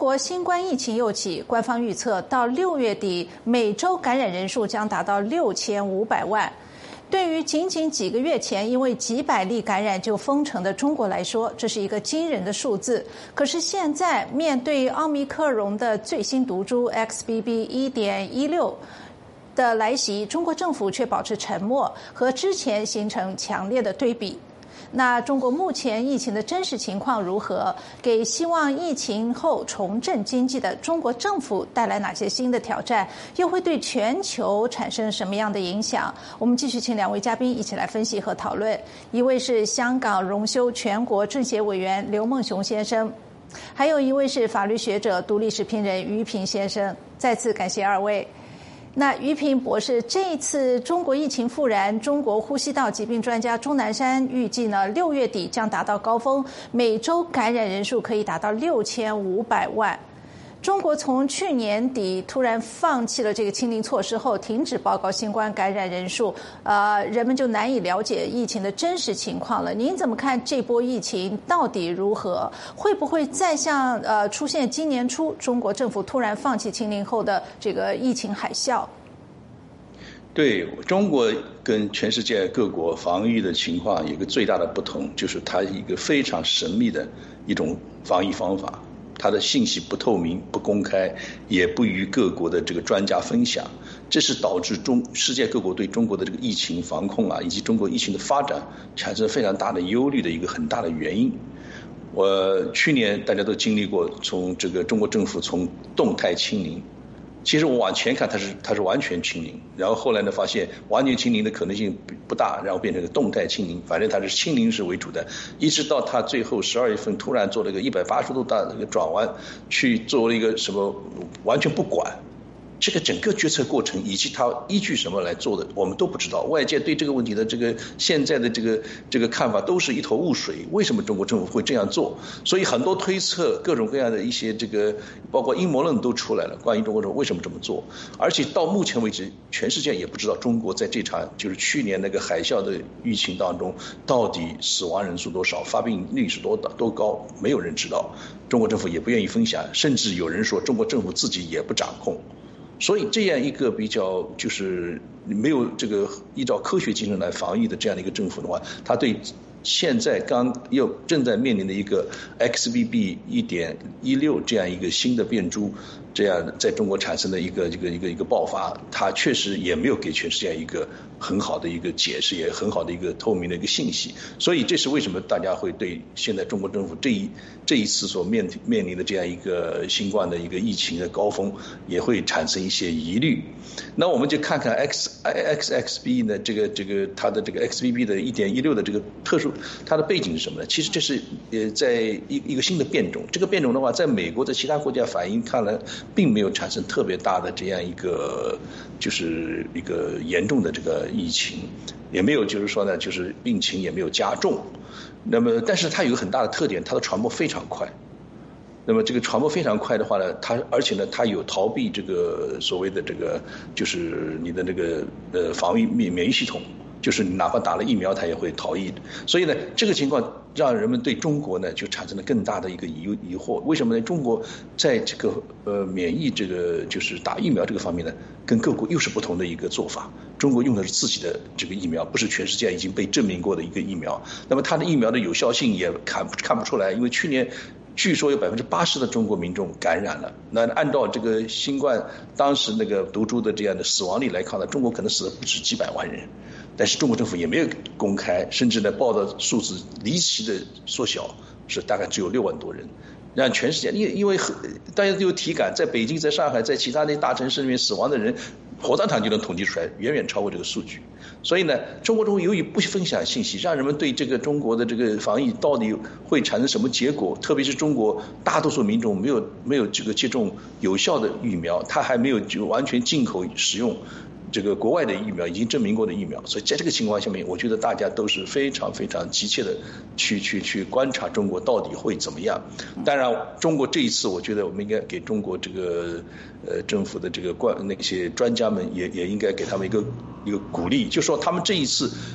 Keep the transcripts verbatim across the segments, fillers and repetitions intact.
国新冠疫情又起，官方预测到六月底，每周感染人数将达到六千五百万。对于仅仅几个月前因为几百例感染就封城的中国来说，这是一个惊人的数字。可是现在面对奥密克戎的最新毒株 X B B 一点一六 的来袭，中国政府却保持沉默，和之前形成强烈的对比。那中国目前疫情的真实情况如何？给希望疫情后重振经济的中国政府带来哪些新的挑战？又会对全球产生什么样的影响？我们继续请两位嘉宾一起来分析和讨论。一位是香港荣休全国政协委员刘梦熊先生，还有一位是法律学者、读历史评人于平先生。再次感谢二位。那于平博士，这一次中国疫情复燃，中国呼吸道疾病专家钟南山预计呢，六月底将达到高峰，每周感染人数可以达到六千五百万。中国从去年底突然放弃了这个清零措施后，停止报告新冠感染人数，呃，人们就难以了解疫情的真实情况了。您怎么看这波疫情到底如何？会不会再像呃出现今年初中国政府突然放弃清零后的这个疫情海啸？ 对，中国跟全世界各国防疫的情况有一个最大的不同，就是它一个非常神秘的一种防疫方法。它的信息不透明、不公开，也不与各国的这个专家分享，这是导致中世界各国对中国的这个疫情防控啊，以及中国疫情的发展产生非常大的忧虑的一个很大的原因。我去年大家都经历过，从这个中国政府从动态清零，其实我往前看它是它是完全清零，然后后来呢发现完全清零的可能性不大，然后变成个动态清零，反正它是清零是为主的，一直到它最后十二月份突然做了一个一百八十度大的一个转弯，去做了一个什么完全不管。这个整个决策过程以及它依据什么来做的，我们都不知道。外界对这个问题的这个现在的这个这个看法都是一头雾水。为什么中国政府会这样做？所以很多推测，各种各样的一些这个，包括阴谋论都出来了，关于中国政府为什么这么做。而且到目前为止，全世界也不知道中国在这场就是去年那个海啸的疫情当中，到底死亡人数多少，发病率是多多高，没有人知道。中国政府也不愿意分享，甚至有人说中国政府自己也不掌控。所以这样一个比较就是没有这个依照科学精神来防疫的这样的一个政府的话，他对现在刚又正在面临的一个 X B B 一点一六 这样一个新的变株，这样在中国产生的一个这个一个一个爆发，它确实也没有给全世界一个很好的一个解释，也很好的一个透明的一个信息。所以这是为什么大家会对现在中国政府这一这一次所面面临的这样一个新冠的一个疫情的高峰，也会产生一些疑虑。那我们就看看 X X X B 呢，这个这个它的这个 X B B 的 一点一六 的这个特殊，它的背景是什么呢？其实这是呃在一一个新的变种，这个变种的话，在美国的其他国家反应看来，并没有产生特别大的这样一个就是一个严重的这个疫情，也没有就是说呢，就是病情也没有加重。那么，但是它有一个很大的特点，它的传播非常快。那么这个传播非常快的话呢，它而且呢，它有逃避这个所谓的这个就是你的那个呃防御免免疫系统。就是你哪怕打了疫苗，它也会逃逸的。所以呢，这个情况让人们对中国呢就产生了更大的一个疑疑惑。为什么呢？中国在这个呃免疫这个就是打疫苗这个方面呢，跟各国又是不同的一个做法。中国用的是自己的这个疫苗，不是全世界已经被证明过的一个疫苗。那么它的疫苗的有效性也看看不出来，因为去年据说有百分之八十的中国民众感染了。那按照这个新冠当时那个毒株的这样的死亡率来看呢，中国可能死了不止几百万人。但是中国政府也没有公开，甚至呢报的数字离奇的缩小，是大概只有六万多人，让全世界因为因为大家都有体感，在北京、在上海、在其他的大城市里面死亡的人，火葬场就能统计出来，远远超过这个数据。所以呢，中国政府由于不分享信息，让人们对这个中国的这个防疫到底会产生什么结果，特别是中国大多数民众没有没有这个接种有效的疫苗，他还没有就完全进口使用这个国外的疫苗，已经证明过的疫苗。所以在这个情况下面，我觉得大家都是非常非常急切的去去去观察中国到底会怎么样。当然中国这一次我觉得我们应该给中国这个呃政府的这个官那些专家们也也应该给他们一个一个鼓励，就说他们这一次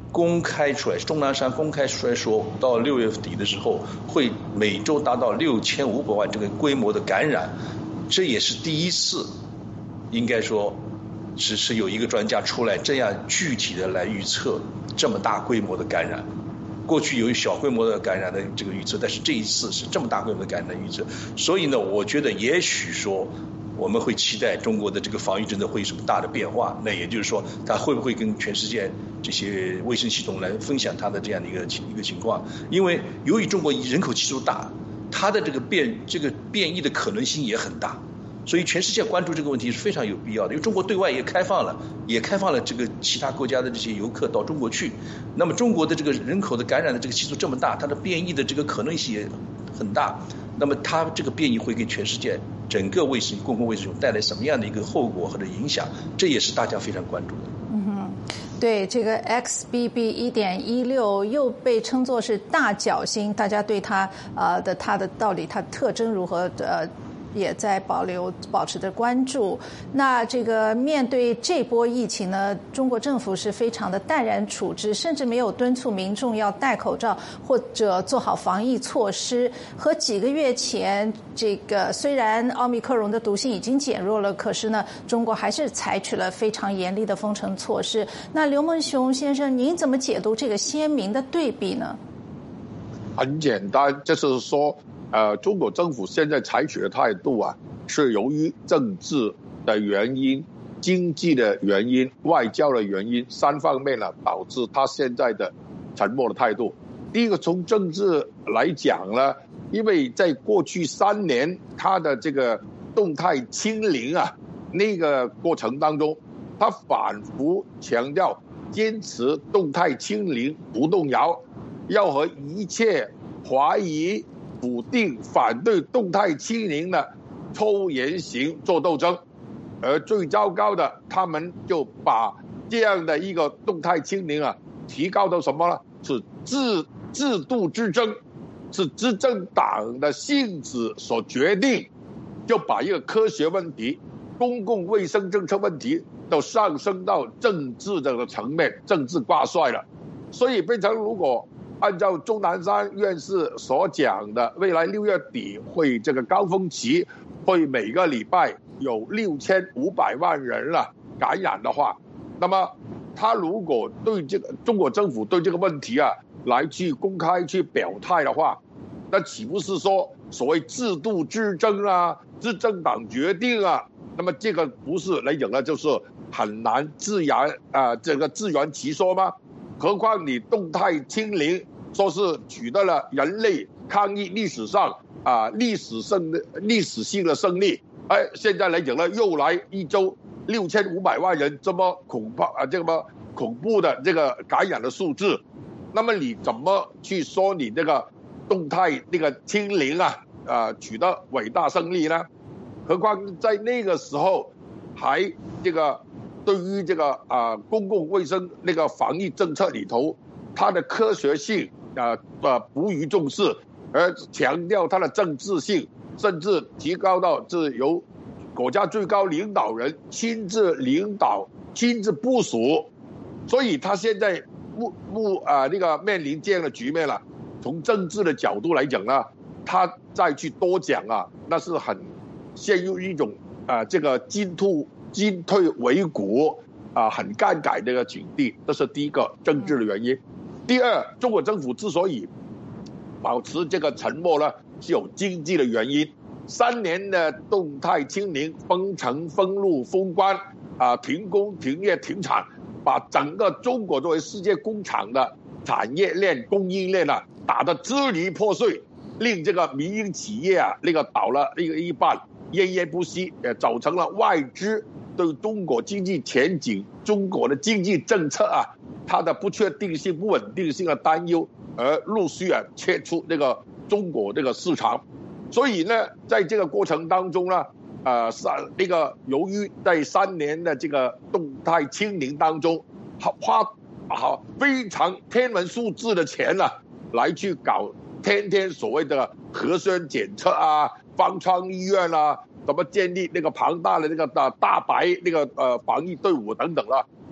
公开出来，钟南山公开出来说，到六月底的时候会每周达到六千五百万这个规模的感染，这也是第一次，应该说是是有一个专家出来这样具体的来预测这么大规模的感染。过去有小规模的感染的这个预测，但是这一次是这么大规模的感染的预测，所以呢，我觉得也许说我们会期待中国的这个防疫政策会有什么大的变化。那也就是说，它会不会跟全世界这些卫生系统来分享它的这样的一个一个情况？因为由于中国人口基数大，它的这个变这个变异的可能性也很大。所以全世界关注这个问题是非常有必要的，因为中国对外也开放了，也开放了这个其他国家的这些游客到中国去。那么中国的这个人口的感染的这个基数这么大，它的变异的这个可能性也很大。那么它这个变异会给全世界整个卫生公共卫生系统带来什么样的一个后果或者影响？这也是大家非常关注的。 嗯哼，对，这个 X B B 一点一六 又被称作是大角星，大家对它呃的它的到底它的特征如何呃？也在保留保持着关注。那这个面对这波疫情呢，中国政府是非常的淡然处置，甚至没有敦促民众要戴口罩或者做好防疫措施。和几个月前，这个虽然奥密克戎的毒性已经减弱了，可是呢，中国还是采取了非常严厉的封城措施。那刘梦熊先生，您怎么解读这个鲜明的对比呢？ 很简单，就是说呃，中国政府现在采取的态度啊，是由于政治的原因、经济的原因、外交的原因三方面呢，导致他现在的沉默的态度。第一个，从政治来讲呢，因为在过去三年他的这个动态清零啊，那个过程当中，他反复强调坚持动态清零不动摇，要和一切怀疑、否定、反对动态清零的抽言行做斗争。而最糟糕的，他们就把这样的一个动态清零啊，提高到什么呢？是制制度之争，是执政党的性质所决定，就把一个科学问题、公共卫生政策问题都上升到政治这个层面，政治挂帅了。所以变成如果按照钟南山院士所讲的，未来六月底会这个高峰期，会每个礼拜有六千五百万人了感染的话，那么他如果对这个中国政府对这个问题啊来去公开去表态的话，那岂不是说所谓制度之争啊、执政党决定啊？那么这个不是来讲呢，就是很难自然啊、呃，这个自圆其说吗？何况你动态清零，说是取得了人类抗疫历史上啊历史胜历史性的胜利，哎，现在来讲呢，又来一周六千五百万人这么恐怕啊，这么恐怖的这个感染的数字，那么你怎么去说你这个动态那个清零啊啊取得伟大胜利呢？何况在那个时候还这个。对于这个啊、呃、公共卫生那个防疫政策里头，它的科学性啊呃不予重视，而强调它的政治性，甚至提高到是由国家最高领导人亲自领导、亲自部署，所以他现在不不啊、呃、那个面临这样的局面了。从政治的角度来讲呢，他再去多讲啊，那是很陷入一种啊、呃、这个进退。进退维谷啊，很尴尬的一个境地，这是第一个政治的原因。第二，中国政府之所以保持这个沉默呢，是有经济的原因。三年的动态清零、封城、封路、封关啊，停工、停业、停产，把整个中国作为世界工厂的产业链、供应链啊，打得支离破碎，令这个民营企业啊，那个倒了一个一半，奄奄不息，也造成了外资对中国经济前景、中国的经济政策啊，它的不确定性、不稳定性的担忧，而陆续啊切出这个中国这个市场。所以呢，在这个过程当中呢，呃，三那个由于在三年的这个动态清零当中，花啊非常天文数字的钱呢、啊，来去搞天天所谓的核酸检测啊、方舱医院啊。怎么建立那个庞大的那个大大白那个呃防疫队伍等等了，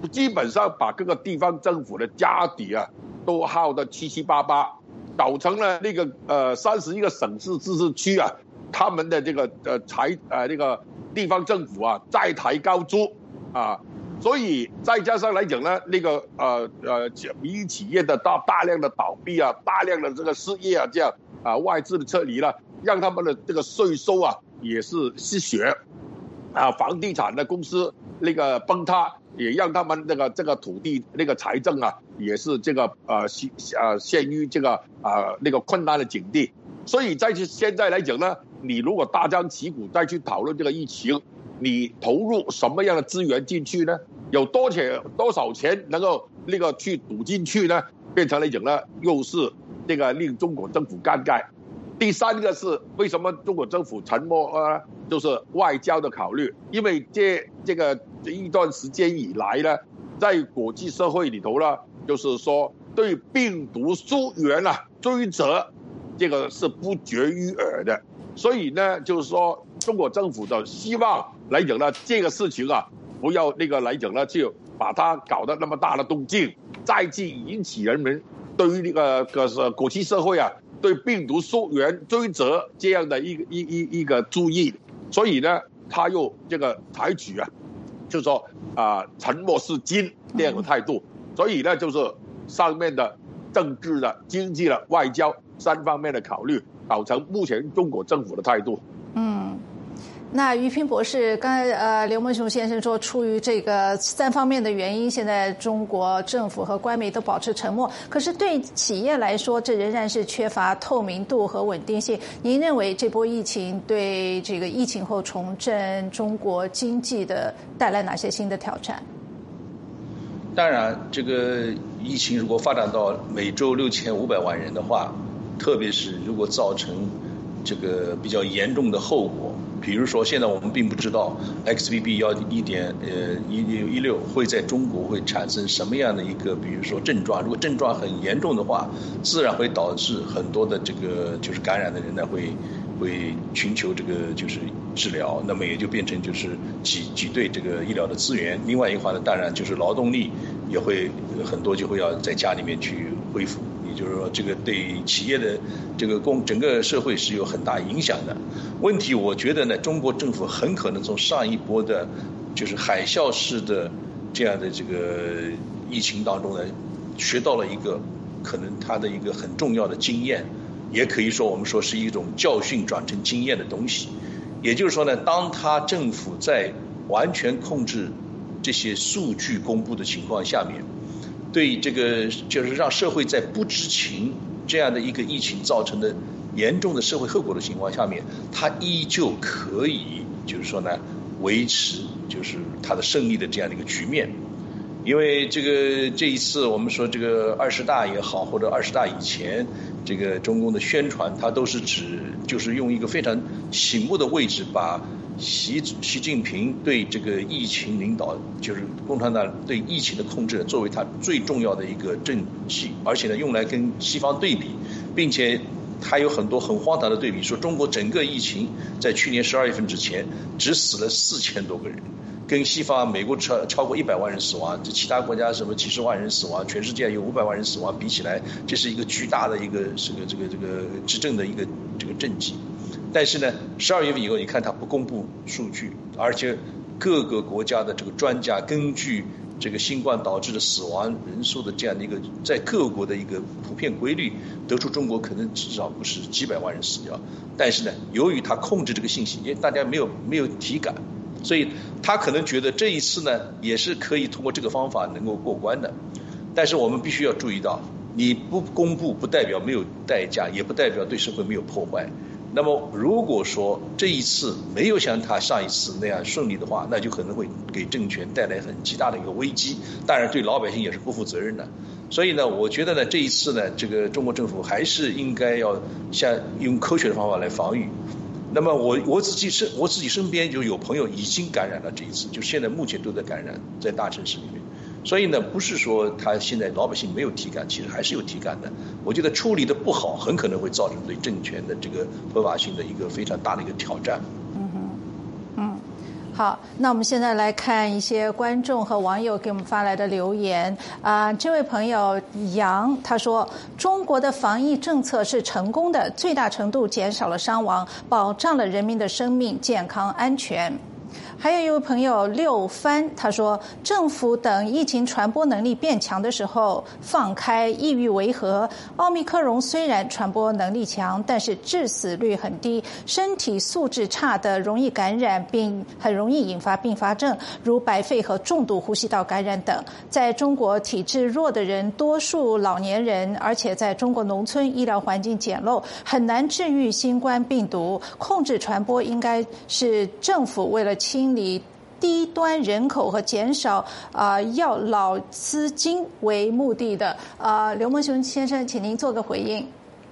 基本上把各个地方政府的家底啊都耗得七七八八，搞成了那个呃三十一个省市自治区啊，他们的这个呃财呃这个地方政府啊债台高筑啊，所以再加上来讲呢，那个呃呃民营企业的大大量的倒闭啊，大量的这个失业啊，这样啊外资的撤离了，让他们的这个税收啊也是失血啊，房地产的公司那个崩塌，也让他们那个这个土地那个财政啊也是这个呃陷呃陷于这个啊、呃、那个困难的境地。所以在现在来讲呢，你如果大张旗鼓再去讨论这个疫情，你投入什么样的资源进去呢？有多钱多少钱能够那个去赌进去呢？变成来讲呢，又是这个令中国政府尴尬。第三个是为什么中国政府沉默呢？就是外交的考虑，因为这这个这一段时间以来呢，在国际社会里头呢，就是说对病毒溯源啊追责，这个是不绝于耳的。所以呢，就是说中国政府的希望来讲呢，这个事情啊，不要那个来讲呢，就把它搞得那么大的动静，再去引起人们对于那个个是国际社会啊，对病毒溯源追责这样的一个一一一个注意。所以呢，他又这个采取啊，就是说啊、呃，沉默是金这样的态度。所以呢，就是上面的政治的、经济的、外交三方面的考虑，导成目前中国政府的态度。 嗯。那于平博士，刚才呃刘梦熊先生说，出于这个三方面的原因，现在中国政府和官媒都保持沉默。可是对企业来说，这仍然是缺乏透明度和稳定性。您认为这波疫情对这个疫情后重振中国经济的带来哪些新的挑战？ 当然，这个疫情如果发展到每周六千五百万人的话，特别是如果造成这个比较严重的后果。比如说，现在我们并不知道 X B B 幺一点呃一六一六会在中国会产生什么样的一个，比如说症状。如果症状很严重的话，自然会导致很多的这个就是感染的人呢会会寻求这个就是治疗，那么也就变成就是挤挤兑这个医疗的资源。另外一个话呢，当然就是劳动力也会很多就会要在家里面去恢复。就是说，这个对企业的这个供整个社会是有很大影响的问题。我觉得呢，中国政府很可能从上一波的，就是海啸式的这样的这个疫情当中呢，学到了一个可能它的一个很重要的经验，也可以说我们说是一种教训转成经验的东西。也就是说呢，当他政府在完全控制这些数据公布的情况下面。对这个就是让社会在不知情这样的一个疫情造成的严重的社会后果的情况下面，它依旧可以就是说呢维持就是它的胜利的这样的一个局面。因为这个这一次我们说这个二十大也好，或者二十大以前这个中共的宣传，它都是指就是用一个非常醒目的位置把习习近平对这个疫情领导，就是共产党对疫情的控制，作为他最重要的一个政绩，而且呢，用来跟西方对比，并且他有很多很荒唐的对比，说中国整个疫情在去年十二月份之前只死了四千多个人，跟西方美国超超过一百万人死亡，这其他国家什么几十万人死亡，全世界有五百万人死亡比起来，这是一个巨大的一个这个这个这个执政的一个这个政绩。但是呢，十二月份以后，你看它不公布数据，而且各个国家的这个专家根据这个新冠导致的死亡人数的这样的一个在各国的一个普遍规律，得出中国可能至少不是几百万人死掉。但是呢，由于他控制这个信息，因为大家没有没有体感，所以他可能觉得这一次呢也是可以通过这个方法能够过关的。但是我们必须要注意到，你不公布不代表没有代价，也不代表对社会没有破坏。那么如果说这一次没有像他上一次那样顺利的话，那就可能会给政权带来很极大的一个危机，当然对老百姓也是不负责任的。所以呢，我觉得呢，这一次呢，这个中国政府还是应该要像用科学的方法来防御。那么我我自己身我自己身边就有朋友已经感染了这一次，就现在目前都在感染，在大城市里面。所以呢，不是说他现在老百姓没有体感，其实还是有体感的。我觉得处理的不好，很可能会造成对政权的这个合法性的一个非常大的一个挑战。 嗯哼，嗯， 好，那我们现在来看一些观众和网友给我们发来的留言啊、呃。这位朋友杨他说，中国的防疫政策是成功的，最大程度减少了伤亡，保障了人民的生命健康安全。还有一位朋友六番他说，政府等疫情传播能力变强的时候放开，意欲为何？奥密克戎虽然传播能力强，但是致死率很低，身体素质差的容易感染，并很容易引发并发症，如白肺和重度呼吸道感染等。在中国，体质弱的人多数老年人，而且在中国农村医疗环境简陋，很难治愈新冠病毒。控制传播应该是政府为了清理低端人口和减少啊、呃、药老资金为目的的。啊、呃，刘梦熊先生，请您做个回应。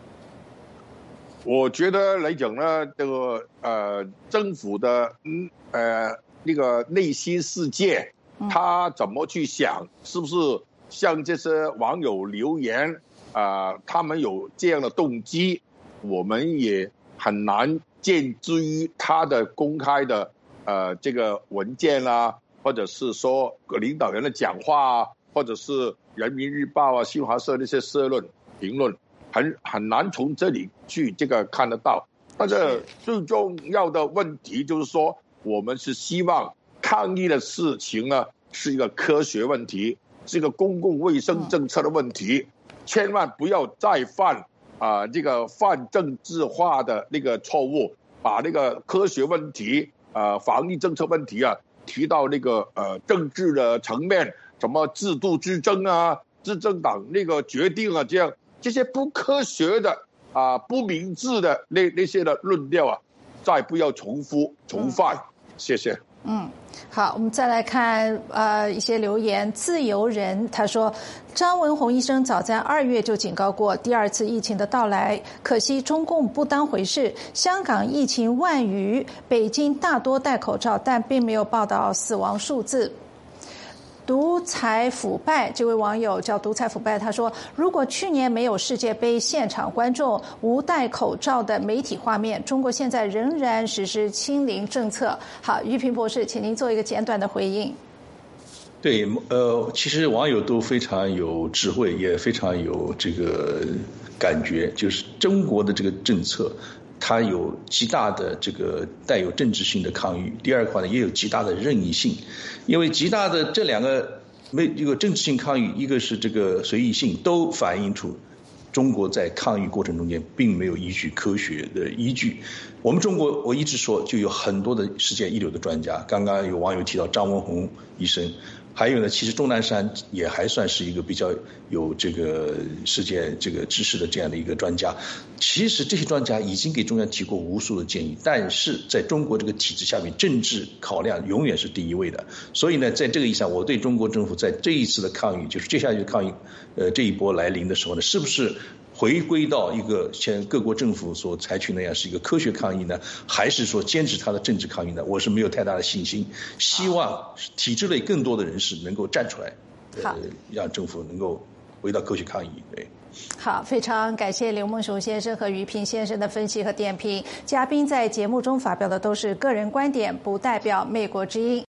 我觉得来讲呢，这个呃政府的嗯呃那个内心世界，他怎么去想，是不是像这些网友留言啊、呃，他们有这样的动机，我们也很难见之于他的公开的。呃，这个文件啊，或者是说领导人的讲话啊，或者是人民日报啊、新华社那些社论评论，很很难从这里去这个看得到。但是最重要的问题就是说，我们是希望抗疫的事情呢是一个科学问题，是一个公共卫生政策的问题，千万不要再犯啊、呃、这个泛政治化的那个错误，把那个科学问题。呃，防疫政策问题啊，提到那个呃政治的层面，什么制度之争啊，执政党那个决定啊，这样这些不科学的啊、呃、不明智的那那些的论调啊，再不要重复重犯。嗯、谢谢。 嗯，好，我们再来看呃一些留言。自由人他说，张文宏医生早在二月就警告过第二次疫情的到来，可惜中共不当回事。香港疫情万余，北京大多戴口罩，但并没有报道死亡数字。独裁腐败，这位网友叫独裁腐败，他说，如果去年没有世界杯现场观众无戴口罩的媒体画面，中国现在仍然实施清零政策。好，于平博士，请您做一个简短的回应。 对，呃，其实网友都非常有智慧，也非常有这个感觉，就是中国的这个政策它有极大的这个带有政治性的抗议，第二块呢也有极大的任意性，因为极大的这两个没一个政治性抗议，一个是这个随意性，都反映出中国在抗议过程中间并没有依据科学的依据。我们中国我一直说就有很多的世界一流的专家，刚刚有网友提到张文宏医生，还有呢，其实钟南山也还算是一个比较有这个世界这个知识的这样的一个专家。其实这些专家已经给中央提过无数的建议，但是在中国这个体制下面，政治考量永远是第一位的。所以呢，在这个意义上，我对中国政府在这一次的抗议，就是接下来的抗议，呃，这一波来临的时候呢，是不是回归到一个像各国政府所采取那样是一个科学抗议呢，还是说坚持他的政治抗议呢？我是没有太大的信心。希望体制内更多的人士能够站出来，呃，让政府能够回到科学抗议。对， 好，非常感谢刘梦熊先生和于平先生的分析和点评。嘉宾在节目中发表的都是个人观点，不代表美国之音。